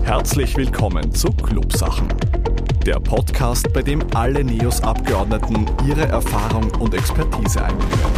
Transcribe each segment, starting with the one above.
Herzlich willkommen zu Clubsachen. Der Podcast, bei dem alle NEOS-Abgeordneten ihre Erfahrung und Expertise einbringen.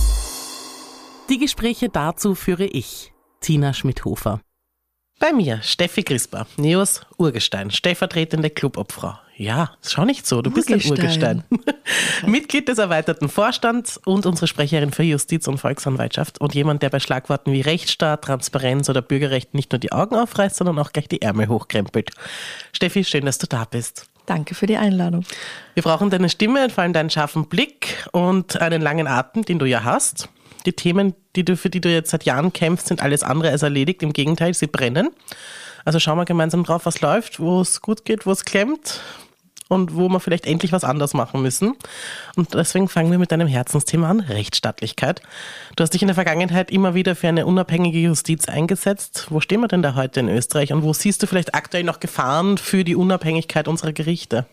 Die Gespräche dazu führe ich, Tina Schmidhofer. Bei mir Steffi Crisper, NEOS Urgestein, stellvertretende Clubobfrau. Ja, schau nicht so, du bist ein Urgestein. Mitglied des erweiterten Vorstands und unsere Sprecherin für Justiz und Volksanwaltschaft und jemand, der bei Schlagworten wie Rechtsstaat, Transparenz oder Bürgerrecht nicht nur die Augen aufreißt, sondern auch gleich die Ärmel hochkrempelt. Steffi, schön, dass du da bist. Danke für die Einladung. Wir brauchen deine Stimme, vor allem deinen scharfen Blick und einen langen Atem, den du ja hast. Die Themen, für die du jetzt seit Jahren kämpfst, sind alles andere als erledigt. Im Gegenteil, sie brennen. Also schauen wir gemeinsam drauf, was läuft, wo es gut geht, wo es klemmt und wo wir vielleicht endlich was anders machen müssen. Und deswegen fangen wir mit deinem Herzensthema an, Rechtsstaatlichkeit. Du hast dich in der Vergangenheit immer wieder für eine unabhängige Justiz eingesetzt. Wo stehen wir denn da heute in Österreich und wo siehst du vielleicht aktuell noch Gefahren für die Unabhängigkeit unserer Gerichte?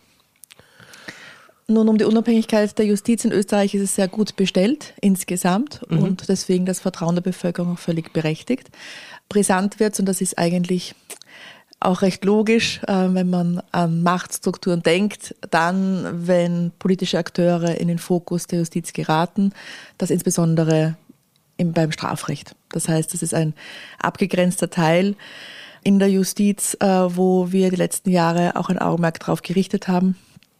Nun, um die Unabhängigkeit der Justiz in Österreich ist es sehr gut bestellt insgesamt und deswegen das Vertrauen der Bevölkerung auch völlig berechtigt. Brisant wird es, und das ist eigentlich auch recht logisch, wenn man an Machtstrukturen denkt, dann, wenn politische Akteure in den Fokus der Justiz geraten, das insbesondere beim Strafrecht. Das heißt, das ist ein abgegrenzter Teil in der Justiz, wo wir die letzten Jahre auch ein Augenmerk drauf gerichtet haben,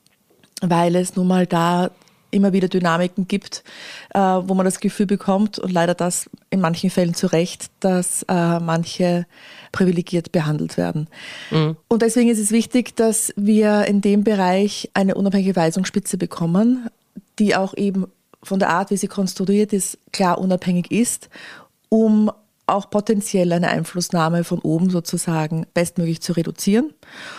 weil es nun mal da immer wieder Dynamiken gibt, wo man das Gefühl bekommt, und leider das in manchen Fällen zu Recht, dass manche privilegiert behandelt werden. Mhm. Und deswegen ist es wichtig, dass wir in dem Bereich eine unabhängige Weisungsspitze bekommen, die auch eben von der Art, wie sie konstruiert ist, klar unabhängig ist, um auch potenziell eine Einflussnahme von oben sozusagen bestmöglich zu reduzieren.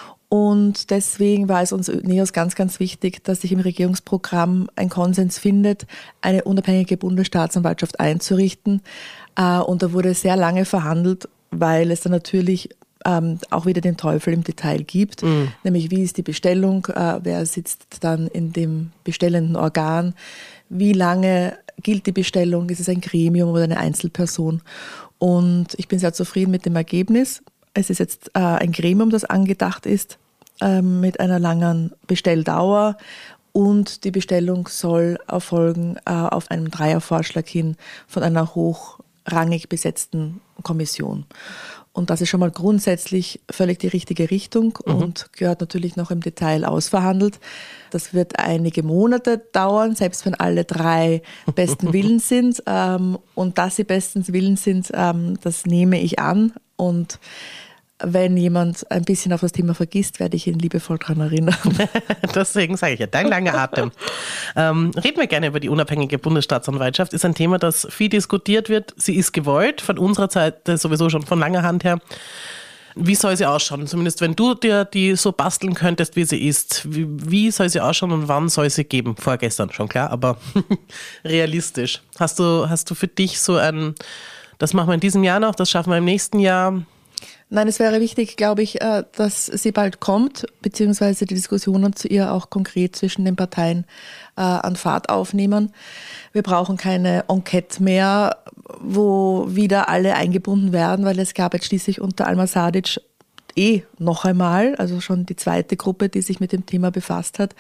Und deswegen war es uns NEOS ganz, ganz wichtig, dass sich im Regierungsprogramm ein Konsens findet, eine unabhängige Bundesstaatsanwaltschaft einzurichten. Und da wurde sehr lange verhandelt, weil es dann natürlich auch wieder den Teufel im Detail gibt. Nämlich, wie ist die Bestellung, wer sitzt dann in dem bestellenden Organ, wie lange gilt die Bestellung, ist es ein Gremium oder eine Einzelperson. Und ich bin sehr zufrieden mit dem Ergebnis. Es ist jetzt ein Gremium, das angedacht ist, mit einer langen Bestelldauer, und die Bestellung soll erfolgen auf einem Dreiervorschlag hin von einer hochrangig besetzten Kommission. Und das ist schon mal grundsätzlich völlig die richtige Richtung und gehört natürlich noch im Detail ausverhandelt. Das wird einige Monate dauern, selbst wenn alle drei besten Willens sind. Und dass sie bestens Willens sind, das nehme ich an. Und wenn jemand ein bisschen auf das Thema vergisst, werde ich ihn liebevoll daran erinnern. Deswegen sage ich ja, dein langer Atem. Reden wir gerne über die unabhängige Bundesstaatsanwaltschaft. Ist ein Thema, das viel diskutiert wird. Sie ist gewollt, von unserer Seite sowieso schon von langer Hand her. Wie soll sie ausschauen? Zumindest wenn du dir die so basteln könntest, wie sie ist. Wie soll sie ausschauen und wann soll sie geben? Vorgestern schon, klar, aber realistisch. Hast du für dich so das machen wir in diesem Jahr noch, das schaffen wir im nächsten Jahr? Nein, es wäre wichtig, glaube ich, dass sie bald kommt, beziehungsweise die Diskussionen zu ihr auch konkret zwischen den Parteien an Fahrt aufnehmen. Wir brauchen keine Enquete mehr, wo wieder alle eingebunden werden, weil es gab jetzt schließlich unter Alma Sadic noch einmal, also schon die zweite Gruppe, die sich mit dem Thema befasst hat,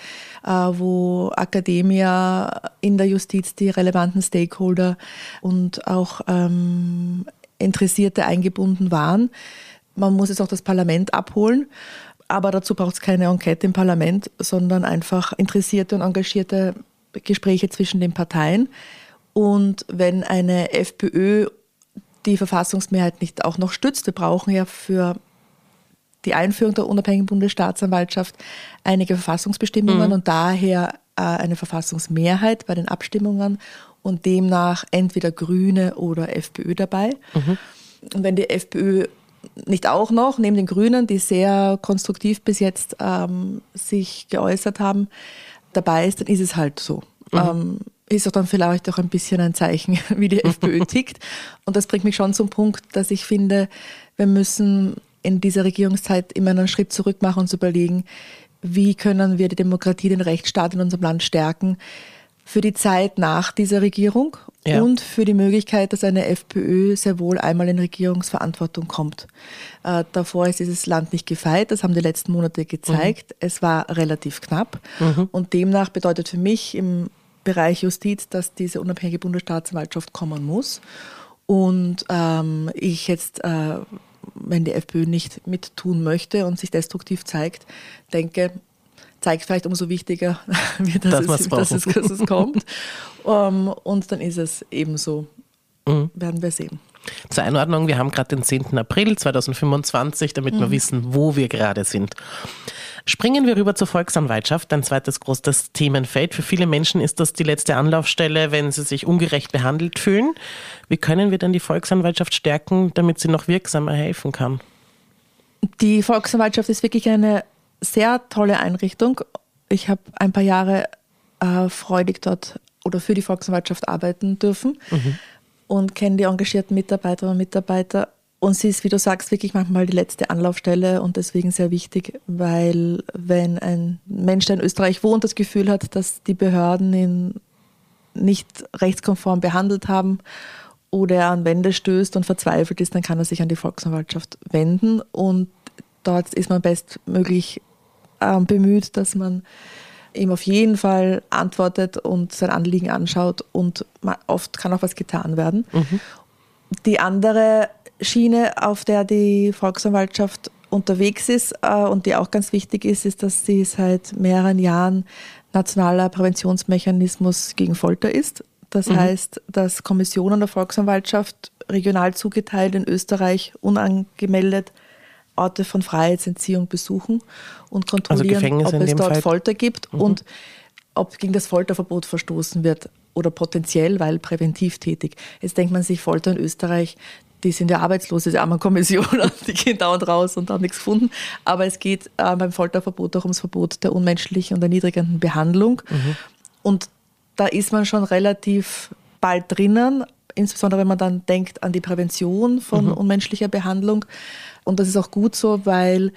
wo Akademia in der Justiz, die relevanten Stakeholder und auch Interessierte eingebunden waren. Man muss jetzt auch das Parlament abholen, aber dazu braucht es keine Enquete im Parlament, sondern einfach interessierte und engagierte Gespräche zwischen den Parteien. Und wenn eine FPÖ die Verfassungsmehrheit nicht auch noch stützt, wir brauchen ja für die Einführung der unabhängigen Bundesstaatsanwaltschaft einige Verfassungsbestimmungen und daher eine Verfassungsmehrheit bei den Abstimmungen und demnach entweder Grüne oder FPÖ dabei. Und wenn die FPÖ nicht auch noch, neben den Grünen, die sehr konstruktiv bis jetzt sich geäußert haben, dabei ist, dann ist es halt so. Ist auch dann vielleicht auch ein bisschen ein Zeichen, wie die FPÖ tickt. Und das bringt mich schon zum Punkt, dass ich finde, wir müssen in dieser Regierungszeit immer einen Schritt zurück machen und zu überlegen, wie können wir die Demokratie, den Rechtsstaat in unserem Land stärken für die Zeit nach dieser Regierung und für die Möglichkeit, dass eine FPÖ sehr wohl einmal in Regierungsverantwortung kommt. Davor ist dieses Land nicht gefeit, das haben die letzten Monate gezeigt. Es war relativ knapp und demnach bedeutet für mich im Bereich Justiz, dass diese unabhängige Bundesstaatsanwaltschaft kommen muss. Und ich jetzt, wenn die FPÖ nicht mittun möchte und sich destruktiv zeigt, zeigt vielleicht umso wichtiger, dass es kommt. Und dann ist es eben so. Werden wir sehen. Zur Einordnung, wir haben gerade den 10. April 2025, damit wir wissen, wo wir gerade sind. Springen wir rüber zur Volksanwaltschaft, ein zweites großes Themenfeld. Für viele Menschen ist das die letzte Anlaufstelle, wenn sie sich ungerecht behandelt fühlen. Wie können wir denn die Volksanwaltschaft stärken, damit sie noch wirksamer helfen kann? Die Volksanwaltschaft ist wirklich eine sehr tolle Einrichtung. Ich habe ein paar Jahre freudig dort oder für die Volksanwaltschaft arbeiten dürfen und kenne die engagierten Mitarbeiterinnen und Mitarbeiter. Und sie ist, wie du sagst, wirklich manchmal die letzte Anlaufstelle und deswegen sehr wichtig, weil wenn ein Mensch, der in Österreich wohnt, das Gefühl hat, dass die Behörden ihn nicht rechtskonform behandelt haben oder er an Wände stößt und verzweifelt ist, dann kann er sich an die Volksanwaltschaft wenden und dort ist man bestmöglich bemüht, dass man ihm auf jeden Fall antwortet und sein Anliegen anschaut und oft kann auch was getan werden. Die andere Schiene, auf der die Volksanwaltschaft unterwegs ist und die auch ganz wichtig ist, ist, dass sie seit mehreren Jahren nationaler Präventionsmechanismus gegen Folter ist. Das heißt, dass Kommissionen der Volksanwaltschaft regional zugeteilt in Österreich unangemeldet Orte von Freiheitsentziehung besuchen und kontrollieren, ob es dort Folter gibt und ob gegen das Folterverbot verstoßen wird oder potenziell, weil präventiv tätig. Jetzt denkt man sich, Folter in Österreich, die sind ja arbeitslos, die armen Kommissionen, die gehen dauernd raus und haben nichts gefunden. Aber es geht beim Folterverbot auch ums Verbot der unmenschlichen und erniedrigenden Behandlung. Und da ist man schon relativ bald drinnen, insbesondere wenn man dann denkt an die Prävention von unmenschlicher Behandlung. Und das ist auch gut so, weil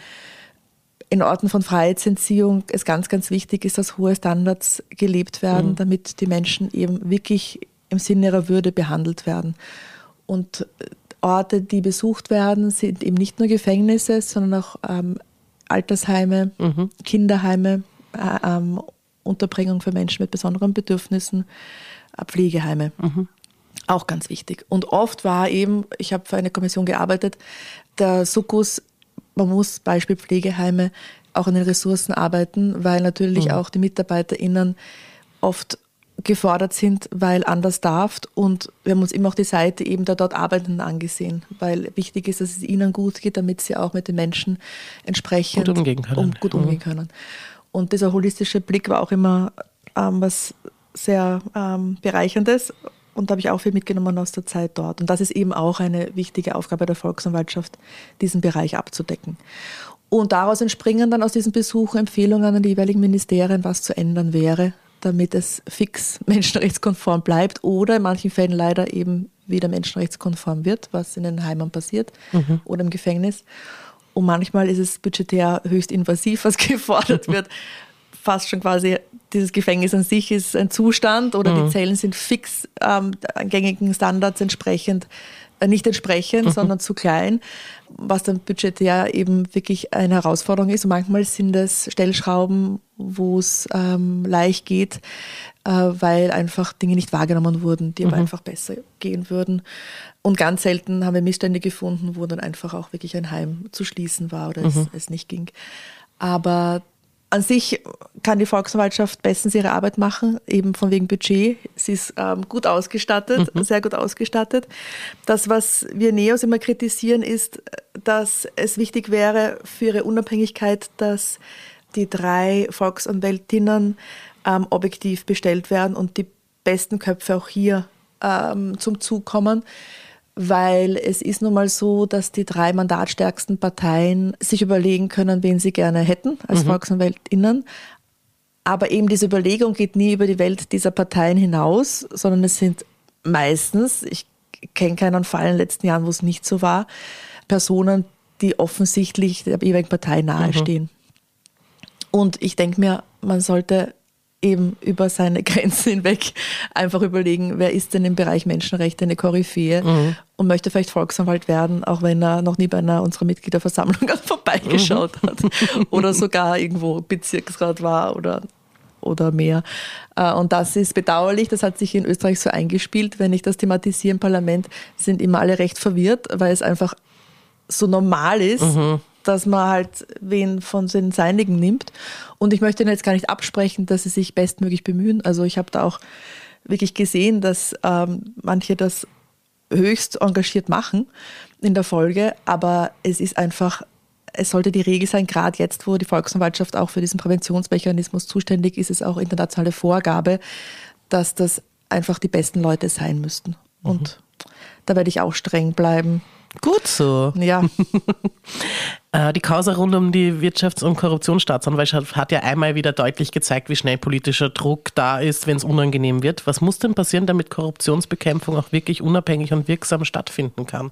in Orten von Freiheitsentziehung es ganz, ganz wichtig ist, dass hohe Standards gelebt werden, damit die Menschen eben wirklich im Sinne ihrer Würde behandelt werden. Und Orte, die besucht werden, sind eben nicht nur Gefängnisse, sondern auch Altersheime, Kinderheime, Unterbringung für Menschen mit besonderen Bedürfnissen, Pflegeheime. Auch ganz wichtig. Und oft war eben, ich habe für eine Kommission gearbeitet, der Sukkus, man muss Beispiel Pflegeheime auch an den Ressourcen arbeiten, weil natürlich auch die MitarbeiterInnen oft gefordert sind, weil anders darf. Und wir haben uns immer auch die Seite eben der dort Arbeitenden angesehen, weil wichtig ist, dass es ihnen gut geht, damit sie auch mit den Menschen entsprechend gut umgehen können. Und dieser holistische Blick war auch immer was sehr Bereicherndes. Und da habe ich auch viel mitgenommen aus der Zeit dort. Und das ist eben auch eine wichtige Aufgabe der Volksanwaltschaft, diesen Bereich abzudecken. Und daraus entspringen dann aus diesen Besuchen Empfehlungen an die jeweiligen Ministerien, was zu ändern wäre, damit es fix menschenrechtskonform bleibt oder in manchen Fällen leider eben wieder menschenrechtskonform wird, was in den Heimen passiert oder im Gefängnis. Und manchmal ist es budgetär höchst invasiv, was gefordert wird. Fast schon quasi, dieses Gefängnis an sich ist ein Zustand oder die Zellen sind fix gängigen Standards nicht entsprechend, sondern zu klein, was dann budgetär eben wirklich eine Herausforderung ist. Und manchmal sind es Stellschrauben, wo es leicht geht, weil einfach Dinge nicht wahrgenommen wurden, die aber einfach besser gehen würden. Und ganz selten haben wir Missstände gefunden, wo dann einfach auch wirklich ein Heim zu schließen war oder es nicht ging. Aber an sich kann die Volksanwaltschaft bestens ihre Arbeit machen, eben von wegen Budget. Sie ist gut ausgestattet, sehr gut ausgestattet. Das, was wir NEOS immer kritisieren, ist, dass es wichtig wäre für ihre Unabhängigkeit, dass die 3 Volksanwältinnen objektiv bestellt werden und die besten Köpfe auch hier zum Zug kommen. Weil es ist nun mal so, dass die 3 mandatstärksten Parteien sich überlegen können, wen sie gerne hätten als VolksanwältInnen. Aber eben diese Überlegung geht nie über die Welt dieser Parteien hinaus, sondern es sind meistens, ich kenne keinen Fall in den letzten Jahren, wo es nicht so war, Personen, die offensichtlich der jeweiligen Partei nahestehen. Und ich denke mir, man sollte eben über seine Grenzen hinweg einfach überlegen, wer ist denn im Bereich Menschenrechte eine Koryphäe und möchte vielleicht Volksanwalt werden, auch wenn er noch nie bei einer unserer Mitgliederversammlung vorbeigeschaut hat oder sogar irgendwo Bezirksrat war oder mehr. Und das ist bedauerlich, das hat sich in Österreich so eingespielt. Wenn ich das thematisiere im Parlament, sind immer alle recht verwirrt, weil es einfach so normal ist, dass man halt wen von den Seinigen nimmt. Und ich möchte Ihnen jetzt gar nicht absprechen, dass sie sich bestmöglich bemühen. Also ich habe da auch wirklich gesehen, dass manche das höchst engagiert machen in der Folge. Aber es ist einfach, es sollte die Regel sein, gerade jetzt, wo die Volksanwaltschaft auch für diesen Präventionsmechanismus zuständig ist, ist auch internationale Vorgabe, dass das einfach die besten Leute sein müssten. Und da werde ich auch streng bleiben. Gut so. Ja. Die Causa rund um die Wirtschafts- und Korruptionsstaatsanwaltschaft hat ja einmal wieder deutlich gezeigt, wie schnell politischer Druck da ist, wenn es unangenehm wird. Was muss denn passieren, damit Korruptionsbekämpfung auch wirklich unabhängig und wirksam stattfinden kann?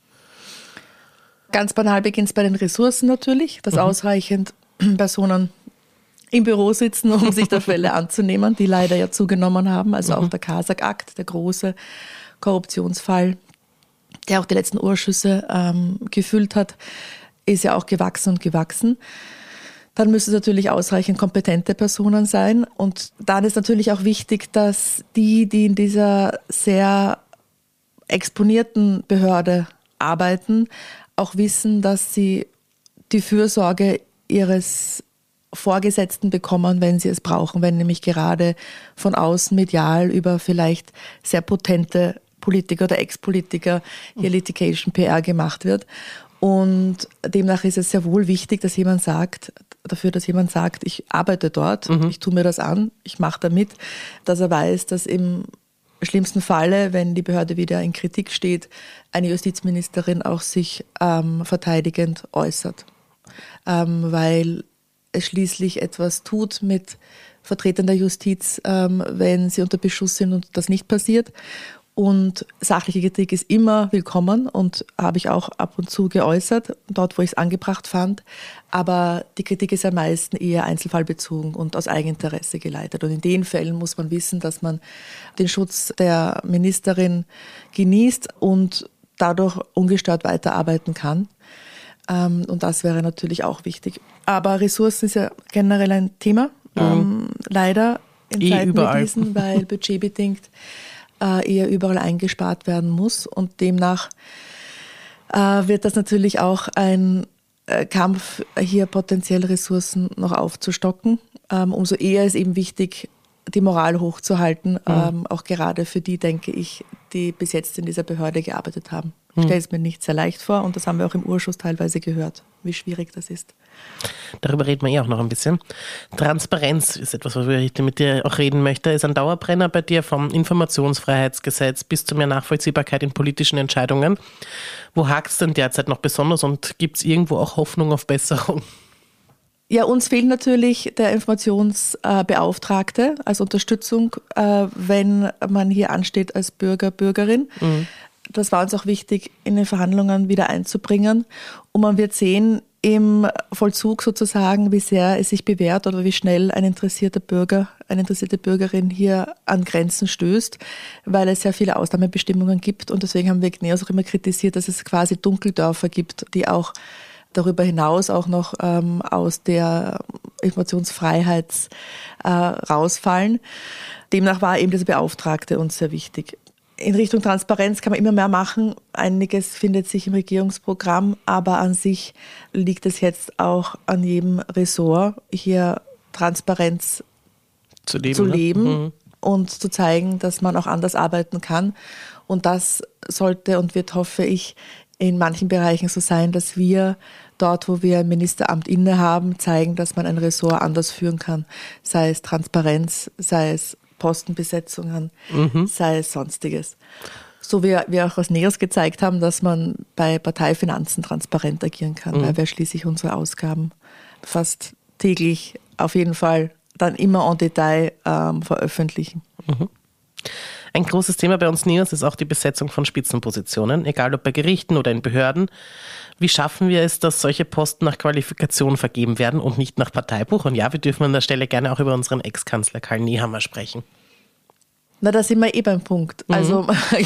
Ganz banal beginnt es bei den Ressourcen natürlich, dass ausreichend Personen im Büro sitzen, um sich der Fälle anzunehmen, die leider ja zugenommen haben. Also auch der Kasach-Akt, der große Korruptionsfall, der auch die letzten Ausschüsse gefüllt hat, ist ja auch gewachsen und gewachsen. Dann müssen es natürlich ausreichend kompetente Personen sein. Und dann ist natürlich auch wichtig, dass die in dieser sehr exponierten Behörde arbeiten, auch wissen, dass sie die Fürsorge ihres Vorgesetzten bekommen, wenn sie es brauchen, wenn nämlich gerade von außen medial über vielleicht sehr potente Politiker oder Ex-Politiker hier Litigation PR gemacht wird. Und demnach ist es sehr wohl wichtig, dass jemand sagt, ich arbeite dort, ich tue mir das an, ich mache da mit, dass er weiß, dass im schlimmsten Falle, wenn die Behörde wieder in Kritik steht, eine Justizministerin auch sich verteidigend äußert. Weil es schließlich etwas tut mit Vertretern der Justiz, wenn sie unter Beschuss sind und das nicht passiert. Und sachliche Kritik ist immer willkommen und habe ich auch ab und zu geäußert, dort, wo ich es angebracht fand. Aber die Kritik ist am meisten eher einzelfallbezogen und aus Eigeninteresse geleitet. Und in den Fällen muss man wissen, dass man den Schutz der Ministerin genießt und dadurch ungestört weiterarbeiten kann. Und das wäre natürlich auch wichtig. Aber Ressourcen ist ja generell ein Thema. Leider in Zeiten wie diesen, weil budgetbedingt eher überall eingespart werden muss. Und demnach wird das natürlich auch ein Kampf, hier potenziell Ressourcen noch aufzustocken. Umso eher ist eben wichtig, die Moral hochzuhalten, auch gerade für die, denke ich, die bis jetzt in dieser Behörde gearbeitet haben. Ich stelle es mir nicht sehr leicht vor und das haben wir auch im Urschuss teilweise gehört, wie schwierig das ist. Darüber reden wir auch noch ein bisschen. Transparenz ist etwas, worüber ich mit dir auch reden möchte. Ist ein Dauerbrenner bei dir vom Informationsfreiheitsgesetz bis zu mehr Nachvollziehbarkeit in politischen Entscheidungen. Wo hakt es denn derzeit noch besonders und gibt es irgendwo auch Hoffnung auf Besserung? Ja, uns fehlt natürlich der Informationsbeauftragte als Unterstützung, wenn man hier ansteht als Bürger, Bürgerin. Das war uns auch wichtig, in den Verhandlungen wieder einzubringen. Und man wird sehen, im Vollzug sozusagen, wie sehr es sich bewährt oder wie schnell ein interessierter Bürger, eine interessierte Bürgerin hier an Grenzen stößt, weil es sehr viele Ausnahmebestimmungen gibt. Und deswegen haben wir GNEOS auch immer kritisiert, dass es quasi Dunkeldörfer gibt, die auch darüber hinaus auch noch aus der Informationsfreiheit rausfallen. Demnach war eben dieser Beauftragte uns sehr wichtig. In Richtung Transparenz kann man immer mehr machen. Einiges findet sich im Regierungsprogramm, aber an sich liegt es jetzt auch an jedem Ressort, hier Transparenz zu leben und zu zeigen, dass man auch anders arbeiten kann. Und das sollte und wird, hoffe ich, in manchen Bereichen so sein, dass wir dort, wo wir ein Ministeramt innehaben, zeigen, dass man ein Ressort anders führen kann. Sei es Transparenz, sei es Postenbesetzungen, sei es Sonstiges. So wie wir auch aus NEOS gezeigt haben, dass man bei Parteifinanzen transparent agieren kann, weil wir schließlich unsere Ausgaben fast täglich auf jeden Fall dann immer en Detail veröffentlichen. Ein großes Thema bei uns Neos ist auch die Besetzung von Spitzenpositionen, egal ob bei Gerichten oder in Behörden. Wie schaffen wir es, dass solche Posten nach Qualifikation vergeben werden und nicht nach Parteibuch? Und ja, wir dürfen an der Stelle gerne auch über unseren Ex-Kanzler Karl Nehammer sprechen. Na, da sind wir beim Punkt. Also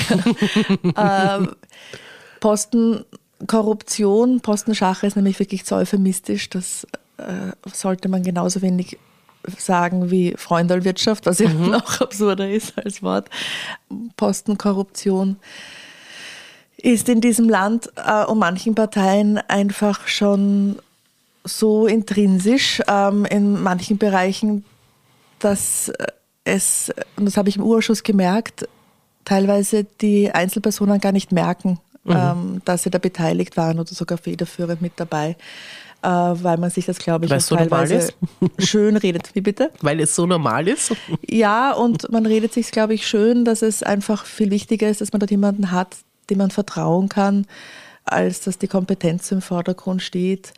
Postenkorruption, Postenschache ist nämlich wirklich zu euphemistisch. Das sollte man genauso wenig sagen wie Freundalwirtschaft, was ja noch absurder ist als Wort. Postenkorruption ist in diesem Land und manchen Parteien einfach schon so intrinsisch in manchen Bereichen, dass es, und das habe ich im Urausschuss gemerkt, teilweise die Einzelpersonen gar nicht merken, dass sie da beteiligt waren oder sogar federführend mit dabei, weil man sich das, glaube ich, weil es so teilweise schön redet. Wie bitte? Weil es so normal ist? Ja, und man redet sich, glaube ich, schön, dass es einfach viel wichtiger ist, dass man dort jemanden hat, dem man vertrauen kann, als dass die Kompetenz im Vordergrund steht.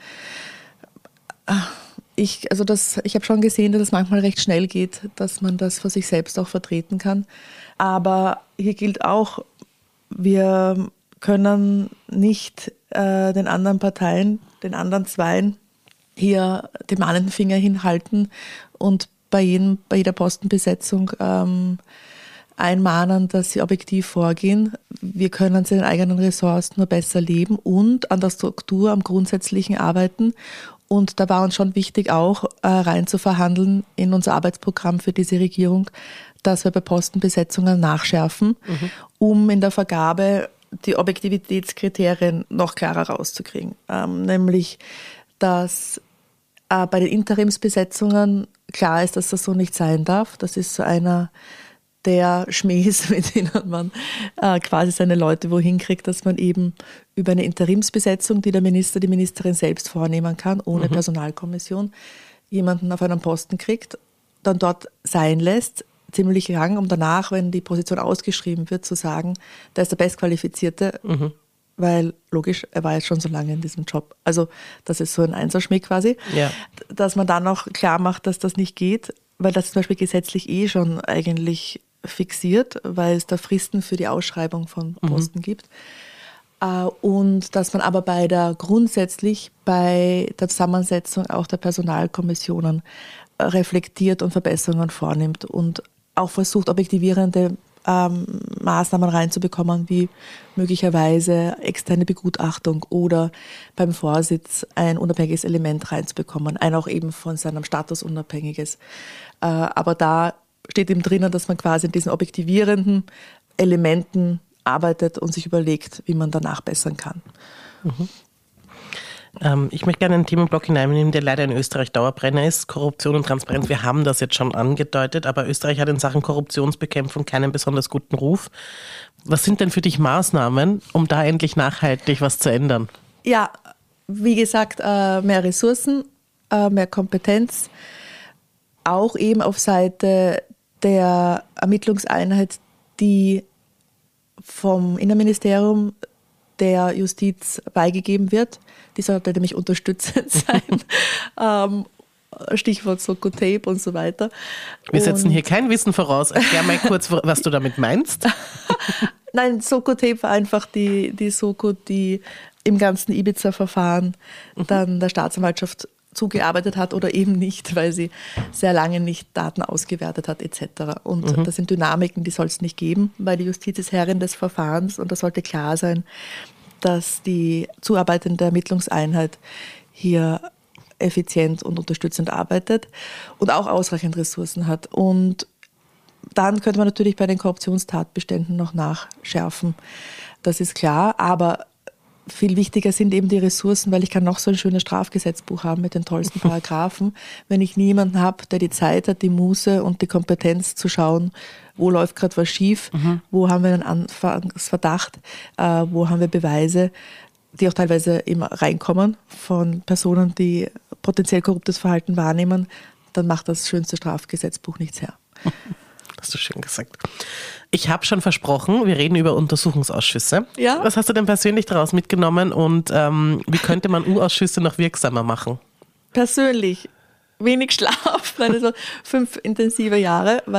Ich habe schon gesehen, dass es manchmal recht schnell geht, dass man das für sich selbst auch vertreten kann. Aber hier gilt auch, wir können nicht den anderen Parteien, den anderen Zweien hier den mahnenden Finger hinhalten und bei jeder Postenbesetzung einmahnen, dass sie objektiv vorgehen. Wir können an den eigenen Ressorts nur besser leben und an der Struktur, am Grundsätzlichen arbeiten. Und da war uns schon wichtig, auch rein zu verhandeln in unser Arbeitsprogramm für diese Regierung, dass wir bei Postenbesetzungen nachschärfen, um in der Vergabe die Objektivitätskriterien noch klarer rauszukriegen. Nämlich, dass bei den Interimsbesetzungen klar ist, dass das so nicht sein darf. Das ist so einer der Schmähs, mit denen man quasi seine Leute wohin kriegt, dass man eben über eine Interimsbesetzung, die der Minister, die Ministerin selbst vornehmen kann, ohne Personalkommission, jemanden auf einen Posten kriegt, dann dort sein lässt, ziemlich lang, um danach, wenn die Position ausgeschrieben wird, zu sagen, der ist der Bestqualifizierte, weil logisch, er war jetzt schon so lange in diesem Job. Also das ist so ein Einserschmäh quasi, dass man dann auch klar macht, dass das nicht geht, weil das zum Beispiel gesetzlich schon eigentlich fixiert, weil es da Fristen für die Ausschreibung von Posten gibt. Und dass man aber grundsätzlich bei der Zusammensetzung auch der Personalkommissionen reflektiert und Verbesserungen vornimmt und auch versucht, objektivierende Maßnahmen reinzubekommen, wie möglicherweise externe Begutachtung oder beim Vorsitz ein unabhängiges Element reinzubekommen, ein auch eben von seinem Status unabhängiges. Aber da steht eben drinnen, dass man quasi in diesen objektivierenden Elementen arbeitet und sich überlegt, wie man danach bessern kann. Ich möchte gerne einen Themenblock hineinnehmen, der leider in Österreich Dauerbrenner ist. Korruption und Transparenz. Wir haben das jetzt schon angedeutet, aber Österreich hat in Sachen Korruptionsbekämpfung keinen besonders guten Ruf. Was sind denn für dich Maßnahmen, um da endlich nachhaltig was zu ändern? Ja, wie gesagt, mehr Ressourcen, mehr Kompetenz, auch eben auf Seite der Ermittlungseinheit, die vom Innenministerium der Justiz beigegeben wird. Die sollte nämlich unterstützend sein. Stichwort Soko-Tape und so weiter. Wir setzen hier kein Wissen voraus. Erklär mal kurz, was du damit meinst. Nein, Soko-Tape war einfach die Soko, die im ganzen Ibiza-Verfahren dann der Staatsanwaltschaft zugearbeitet hat oder eben nicht, weil sie sehr lange nicht Daten ausgewertet hat etc. Und das sind Dynamiken, die soll es nicht geben, weil die Justiz ist Herrin des Verfahrens und das sollte klar sein, dass die zuarbeitende Ermittlungseinheit hier effizient und unterstützend arbeitet und auch ausreichend Ressourcen hat. Und dann könnte man natürlich bei den Korruptionstatbeständen noch nachschärfen. Das ist klar, aber viel wichtiger sind eben die Ressourcen, weil ich kann noch so ein schönes Strafgesetzbuch haben mit den tollsten Paragraphen. Wenn ich niemanden habe, der die Zeit hat, die Muße und die Kompetenz zu schauen, wo läuft gerade was schief, wo haben wir einen Anfangsverdacht, wo haben wir Beweise, die auch teilweise eben reinkommen von Personen, die potenziell korruptes Verhalten wahrnehmen, dann macht das schönste Strafgesetzbuch nichts her. Hast du schön gesagt. Ich habe schon versprochen, wir reden über Untersuchungsausschüsse. Ja? Was hast du denn persönlich daraus mitgenommen und wie könnte man U-Ausschüsse noch wirksamer machen? Persönlich wenig Schlaf, also 5 intensive Jahre, weil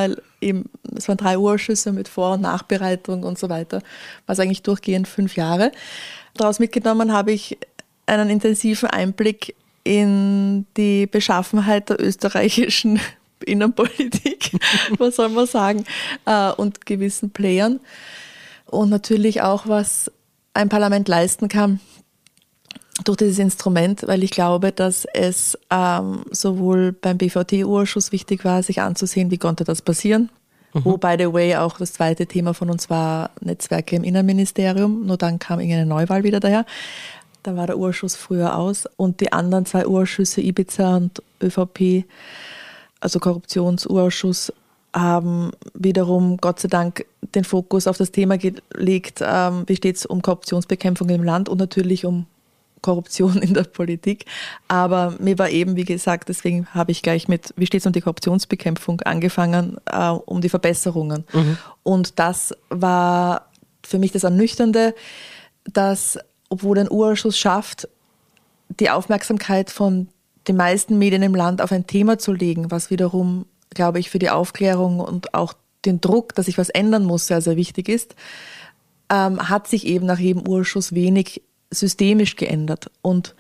eben, es waren 3 Ausschüsse mit Vor- und Nachbereitung und so weiter, war es eigentlich durchgehend 5 Jahre. Daraus mitgenommen habe ich einen intensiven Einblick in die Beschaffenheit der österreichischen Innenpolitik, was soll man sagen, und gewissen Playern. Und natürlich auch, was ein Parlament leisten kann durch dieses Instrument, weil ich glaube, dass es sowohl beim BVT-Ausschuss wichtig war, sich anzusehen, wie konnte das passieren. Wo, by the way, auch das zweite Thema von uns war Netzwerke im Innenministerium. Nur dann kam irgendeine Neuwahl wieder daher. Da war der Ausschuss früher aus. Und die anderen 2 Ausschüsse, Ibiza und ÖVP, also Korruptionsausschuss, haben wiederum Gott sei Dank den Fokus auf das Thema gelegt, wie steht es um Korruptionsbekämpfung im Land und natürlich um Korruption in der Politik. Aber mir war eben, wie gesagt, deswegen habe ich gleich mit, wie steht es um die Korruptionsbekämpfung angefangen, um die Verbesserungen. Und das war für mich das Ernüchternde, dass, obwohl ein Ausschuss schafft, die Aufmerksamkeit von den meisten Medien im Land auf ein Thema zu legen, was wiederum, glaube ich, für die Aufklärung und auch den Druck, dass sich was ändern muss, sehr, sehr wichtig ist, hat sich eben nach jedem Ausschuss wenig systemisch geändert. Und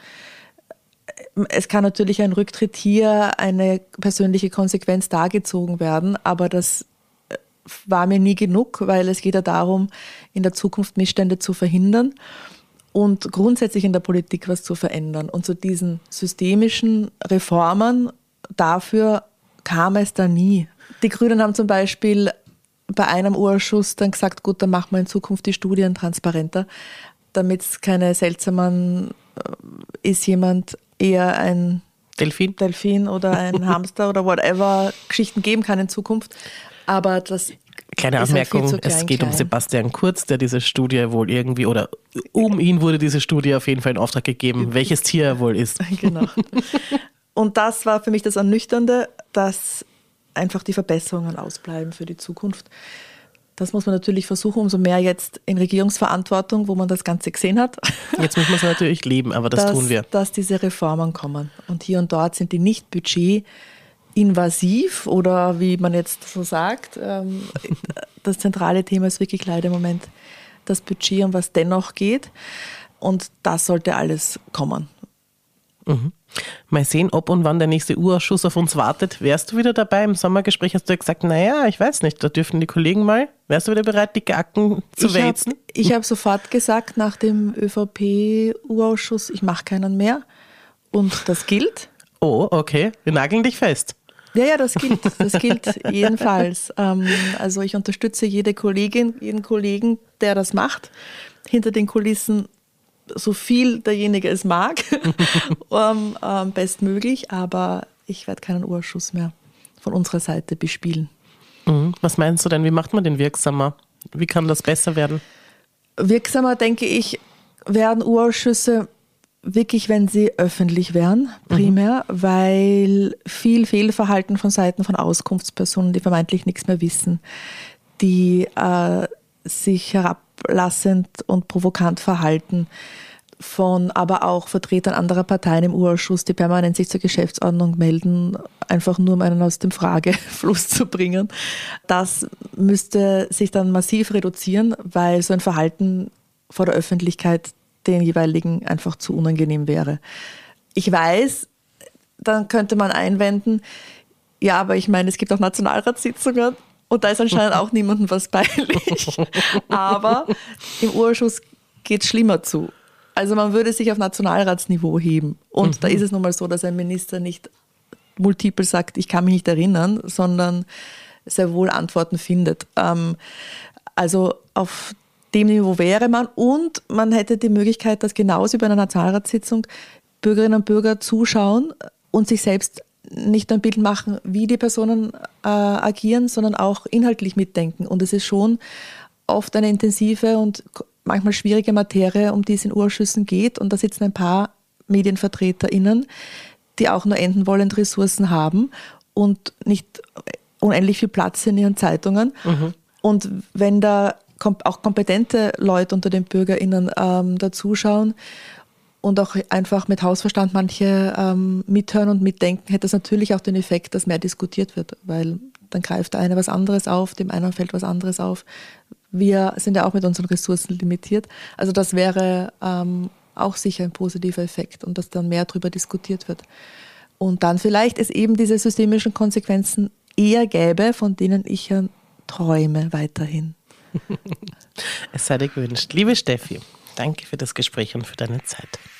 es kann natürlich ein Rücktritt hier, eine persönliche Konsequenz dargezogen werden, aber das war mir nie genug, weil es geht ja darum, in der Zukunft Missstände zu verhindern und grundsätzlich in der Politik was zu verändern. Und zu diesen systemischen Reformen, dafür kam es da nie. Die Grünen haben zum Beispiel bei einem Ausschuss dann gesagt, gut, dann machen wir in Zukunft die Studien transparenter, damit es keine seltsamen, ist jemand eher ein Delfin oder ein Hamster oder whatever Geschichten geben kann in Zukunft. Aber das kleine Anmerkung, halt es geht um Sebastian Kurz, der diese Studie wohl irgendwie, oder um ihn wurde diese Studie auf jeden Fall in Auftrag gegeben, welches Tier er wohl ist. Genau. Und das war für mich das Ernüchternde, dass einfach die Verbesserungen ausbleiben für die Zukunft. Das muss man natürlich versuchen, umso mehr jetzt in Regierungsverantwortung, wo man das Ganze gesehen hat. Jetzt muss man es natürlich leben, aber das tun wir. Dass diese Reformen kommen. Und hier und dort sind die nicht budgetinvasiv oder wie man jetzt so sagt. Das zentrale Thema ist wirklich leider im Moment das Budget, um was dennoch geht. Und das sollte alles kommen. Mal sehen, ob und wann der nächste U-Ausschuss auf uns wartet. Wärst du wieder dabei? Im Sommergespräch hast du ja gesagt, naja, ich weiß nicht, da dürfen die Kollegen mal. Wärst du wieder bereit, dicke Akten zu wälzen? Ich habe sofort gesagt, nach dem ÖVP-U-Ausschuss, ich mache keinen mehr. Und das gilt. Oh, okay. Wir nageln dich fest. Ja, das gilt. Das gilt jedenfalls. Also ich unterstütze jede Kollegin, jeden Kollegen, der das macht. Hinter den Kulissen so viel derjenige es mag, bestmöglich, aber ich werde keinen Ausschuss mehr von unserer Seite bespielen. Was meinst du denn, wie macht man den wirksamer? Wie kann das besser werden? Wirksamer, denke ich, werden Ausschüsse wirklich, wenn sie öffentlich wären, primär, weil viel Fehlverhalten von Seiten von Auskunftspersonen, die vermeintlich nichts mehr wissen, die sich herablassend und provokant verhalten, von aber auch Vertretern anderer Parteien im Ausschuss, die permanent sich zur Geschäftsordnung melden, einfach nur um einen aus dem Fragefluss zu bringen. Das müsste sich dann massiv reduzieren, weil so ein Verhalten vor der Öffentlichkeit den jeweiligen einfach zu unangenehm wäre. Ich weiß, dann könnte man einwenden, ja, aber ich meine, es gibt auch Nationalratssitzungen und da ist anscheinend auch niemandem was peinlich. Aber im Ausschuss geht es schlimmer zu. Also man würde sich auf Nationalratsniveau heben. Und da ist es nun mal so, dass ein Minister nicht multiple sagt, ich kann mich nicht erinnern, sondern sehr wohl Antworten findet. Also auf dem Niveau wäre man, und man hätte die Möglichkeit, dass genauso bei einer Nationalratssitzung Bürgerinnen und Bürger zuschauen und sich selbst nicht nur ein Bild machen, wie die Personen agieren, sondern auch inhaltlich mitdenken. Und es ist schon oft eine intensive und manchmal schwierige Materie, um die es in Ausschüssen geht. Und da sitzen ein paar MedienvertreterInnen, die auch nur enden wollend Ressourcen haben und nicht unendlich viel Platz in ihren Zeitungen. Und wenn da auch kompetente Leute unter den BürgerInnen dazuschauen und auch einfach mit Hausverstand manche mithören und mitdenken, hätte das natürlich auch den Effekt, dass mehr diskutiert wird, weil dann greift der eine was anderes auf, dem einen fällt was anderes auf. Wir sind ja auch mit unseren Ressourcen limitiert. Also das wäre auch sicher ein positiver Effekt und dass dann mehr darüber diskutiert wird. Und dann vielleicht es eben diese systemischen Konsequenzen eher gäbe, von denen ich ja träume weiterhin. Es sei dir gewünscht. Liebe Steffi, danke für das Gespräch und für deine Zeit.